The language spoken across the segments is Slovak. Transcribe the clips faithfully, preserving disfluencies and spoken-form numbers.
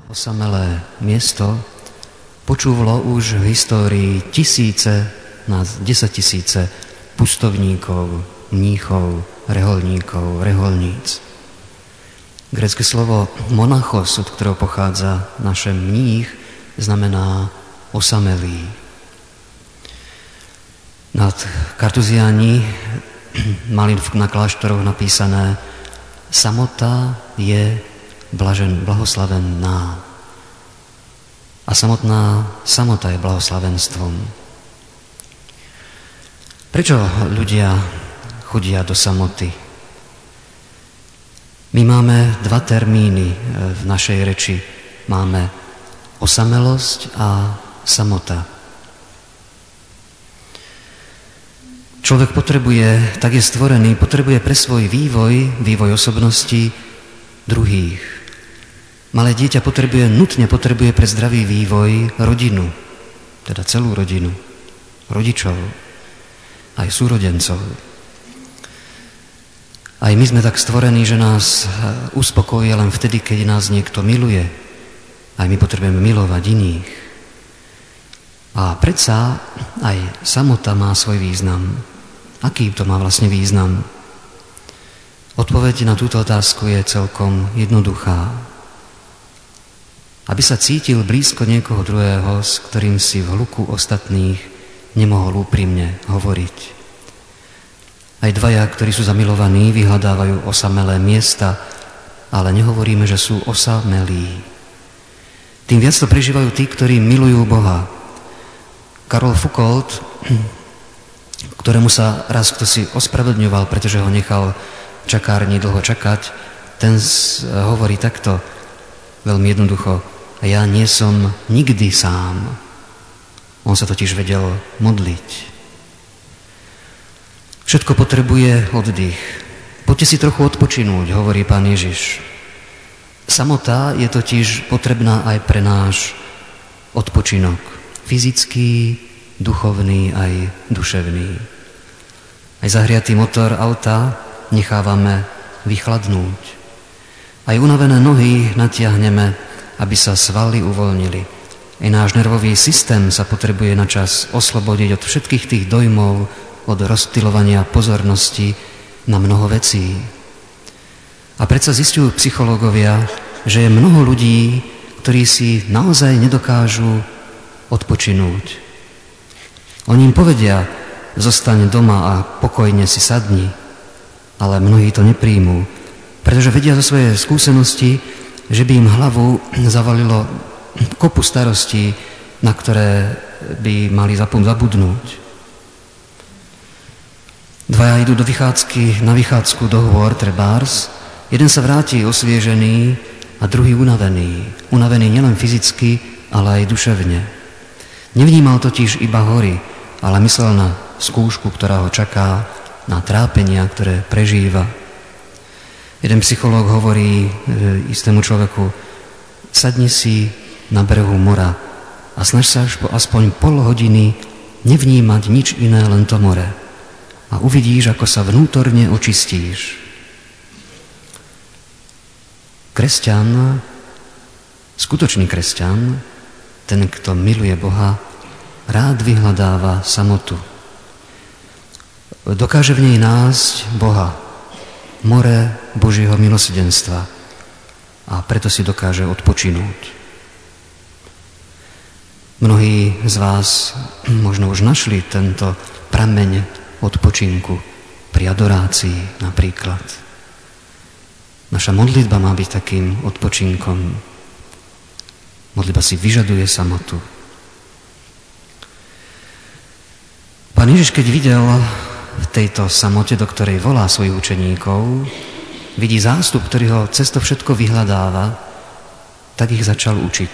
Osamelé miesto počúvalo už v histórii tisíce, na desaťtisíce pustovníkov, mníchov, reholníkov, reholníc. Grécke slovo monachos, od ktorého pochádza naše mních, znamená osamelý. Nad Kartuziáni mali na kláštoroch napísané: samota je blažen, blahoslavená. A samotná samota je blahoslavenstvom. Prečo ľudia chodia do samoty? My máme dva termíny v našej reči. Máme osamelosť a samota. Človek potrebuje, tak je stvorený, potrebuje pre svoj vývoj, vývoj osobnosti druhých. Malé dieťa potrebuje, nutne potrebuje pre zdravý vývoj rodinu, teda celú rodinu, rodičov, aj súrodencov. Aj my sme tak stvorení, že nás uspokojí len vtedy, keď nás niekto miluje. Aj my potrebujeme milovať iných. A predsa aj samota má svoj význam. Aký to má vlastne význam? Odpoveď na túto otázku je celkom jednoduchá. Aby sa cítil blízko niekoho druhého, s ktorým si v hluku ostatných nemohol úprimne hovoriť. Aj dvaja, ktorí sú zamilovaní, vyhľadávajú osamelé miesta, ale nehovoríme, že sú osamelí. Tým viac to prežívajú tí, ktorí milujú Boha. Karol Foucault, ktorému sa raz kto si ospravedlňoval, pretože ho nechal v čakárni dlho čakať, ten hovorí takto, veľmi jednoducho: ja nie som nikdy sám. On sa totiž vedel modliť. Všetko potrebuje oddych. Poďte si trochu odpočinúť, hovorí Pán Ježiš. Samota je totiž potrebná aj pre náš odpočinok. Fyzický, duchovný aj duševný. Aj zahriatý motor auta nechávame vychladnúť. Aj unavené nohy natiahneme, aby sa svaly uvoľnili. Aj náš nervový systém sa potrebuje na čas oslobodiť od všetkých tých dojmov, od rozptylovania pozornosti na mnoho vecí. A predsa zistujú psychológovia, že je mnoho ľudí, ktorí si naozaj nedokážu odpočinúť. Oni im povedia: zostaň doma a pokojne si sadni, ale mnohí to nepríjmú, pretože vedia zo svojej skúsenosti, že by im hlavu zavalilo kopu starostí, na ktoré by mali zabudnúť. Dvaja idú do vychádzky, na vychádzku do hôr, trebárs. Jeden sa vráti osviežený a druhý unavený. Unavený nielen fyzicky, ale aj duševne. Nevnímal totiž iba hory, ale myslel na skúšku, ktorá ho čaká, na trápenia, ktoré prežíva. Jeden psychológ hovorí e, istému človeku: sadni si na brehu mora a snaž sa aspoň pol hodiny nevnímať nič iné, len to more. A uvidíš, ako sa vnútorne očistíš. Kresťan, skutočný kresťan, ten, kto miluje Boha, rád vyhľadáva samotu. Dokáže v nej nájsť Boha, more Božieho milosrdenstva, a preto si dokáže odpočinúť. Mnohí z vás možno už našli tento prameň odpočinku pri adorácii napríklad. Naša modlitba má byť takým odpočinkom. Modlitba si vyžaduje samotu. Pán Ježiš, keď videl v tejto samote, do ktorej volá svojich učeníkov, vidí zástup, ktorý ho cez to všetko vyhľadáva, tak ich začal učiť.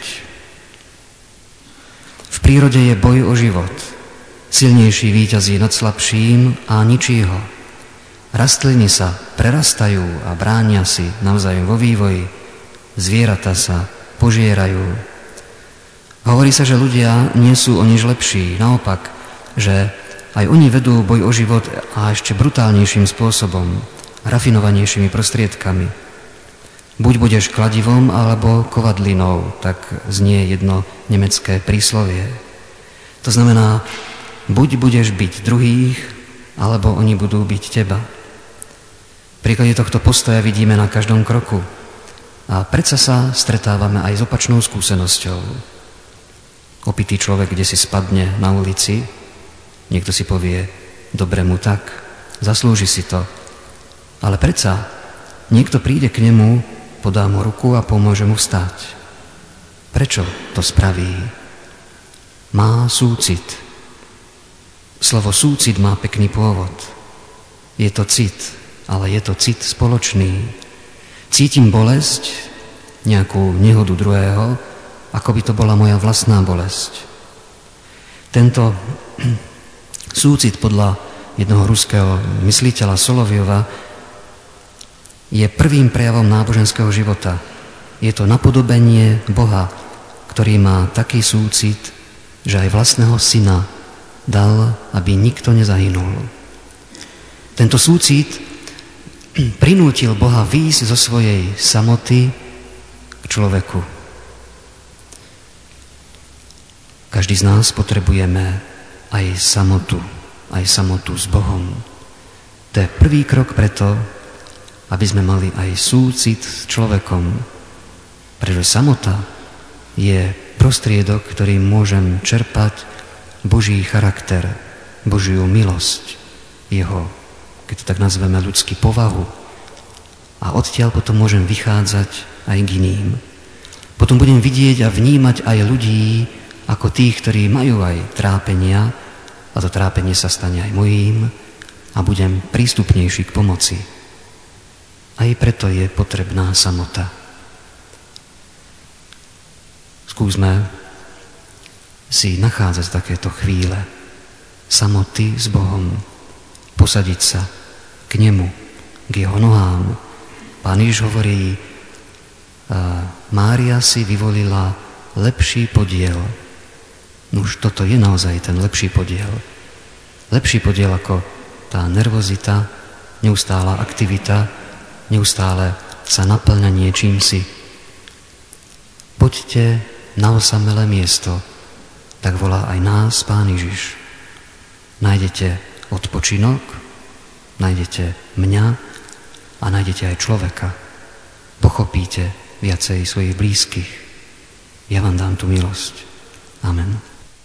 V prírode je boj o život. Silnejší víťazí nad slabším a ničí ho. Rastliny sa prerastajú a bránia si navzájom vo vývoji. Zvieratá sa požierajú. Hovorí sa, že ľudia nie sú o nič lepší. Naopak, že aj oni vedú boj o život a ešte brutálnejším spôsobom, rafinovanejšími prostriedkami. Buď budeš kladivom, alebo kovadlinou, tak znie jedno nemecké príslovie. To znamená, buď budeš byť druhých, alebo oni budú byť teba. V príklade tohto postoja vidíme na každom kroku. A predsa sa stretávame aj s opačnou skúsenosťou. Opitý človek, kde si spadne na ulici, niekto si povie, dobre mu tak, zaslúži si to. Ale predsa niekto príde k nemu, podá mu ruku a pomôže mu vstať. Prečo to spraví? Má súcit. Slovo súcit má pekný pôvod. Je to cit, ale je to cit spoločný. Cítim bolesť, nejakú nehodu druhého, ako by to bola moja vlastná bolesť. Tento súcit podľa jednoho ruského mysliteľa Solovjova je prvým prejavom náboženského života. Je to napodobenie Boha, ktorý má taký súcit, že aj vlastného syna dal, aby nikto nezahynul. Tento súcit prinútil Boha výjsť zo svojej samoty k človeku. Každý z nás potrebujeme aj samotu, aj samotu s Bohom. To je prvý krok preto, aby sme mali aj súcit s človekom, pretože samota je prostriedok, ktorým môžem čerpať Boží charakter, Božiu milosť, jeho, keď to tak nazveme, ľudský povahu. A odtiaľ potom môžem vychádzať aj k iným. Potom budem vidieť a vnímať aj ľudí ako tých, ktorí majú aj trápenia, a to trápenie sa stane aj mojím, a budem prístupnejší k pomoci. Aj preto je potrebná samota. Skúsme si nachádzať takéto chvíle samoty s Bohom, posadiť sa k nemu, k jeho nohám. Pán Ježiš hovorí, Mária si vyvolila lepší podiel. Nuž toto je naozaj ten lepší podiel. Lepší podiel ako tá nervozita, neustála aktivita, neustále sa naplňa niečím si. Poďte na osamelé miesto, tak volá aj nás Pán Ježiš. Nájdete odpočinok, nájdete mňa a nájdete aj človeka. Pochopíte viacej svojich blízkych. Ja vám dám tú milosť. Amen.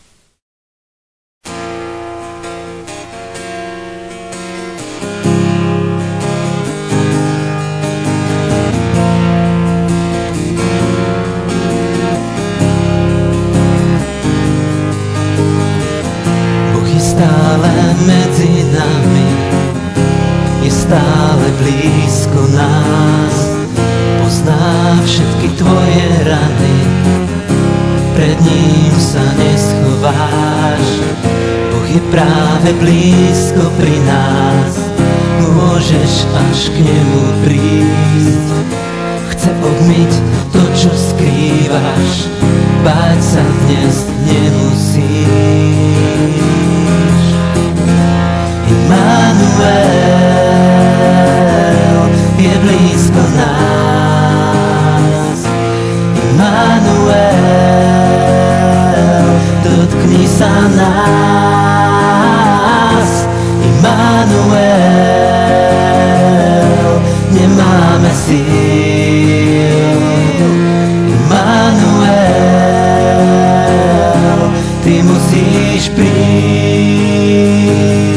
Medzi nami je stále blízko nás, pozná všetky tvoje rany, pred ním sa neschováš. Boh je práve blízko pri nás, môžeš až k nemu prísť. Chce obmyť to, čo skrývaš, báť sa dnes nemusíš. Immanuel je blízko nás. Immanuel, dotkni sa nás. Immanuel, nemáme síl. Immanuel, ty musíš prísť.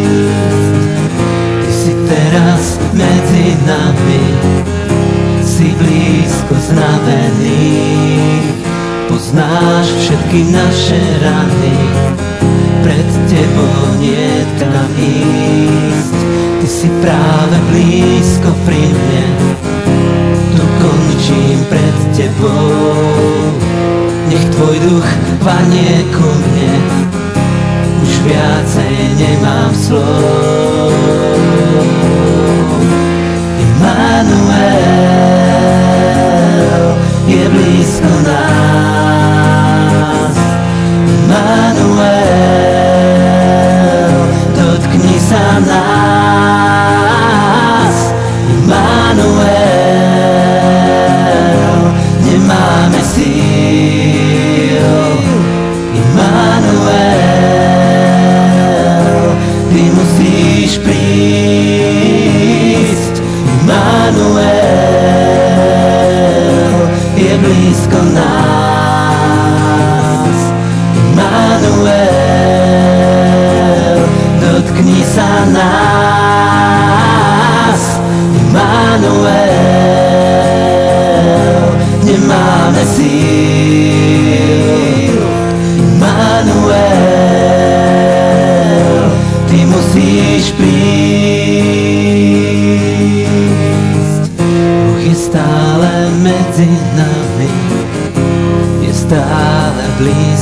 Teraz medzi nami si blízko znavený, poznáš všetky naše rany, pred tebou niet kam ísť. Ty si práve blízko pri mne, tu končím pred tebou. Nech tvoj duch vanie ku mne, už viacej nemám slov. Immanuel je blízko nás. Immanuel, dotkni sa nás. Immanuel, blízko nás. Immanuel, dotkni sa nás. Immanuel, nemáme síl. Immanuel, ty musíš prísť. Boh je stále medzi nami, je stále blízko.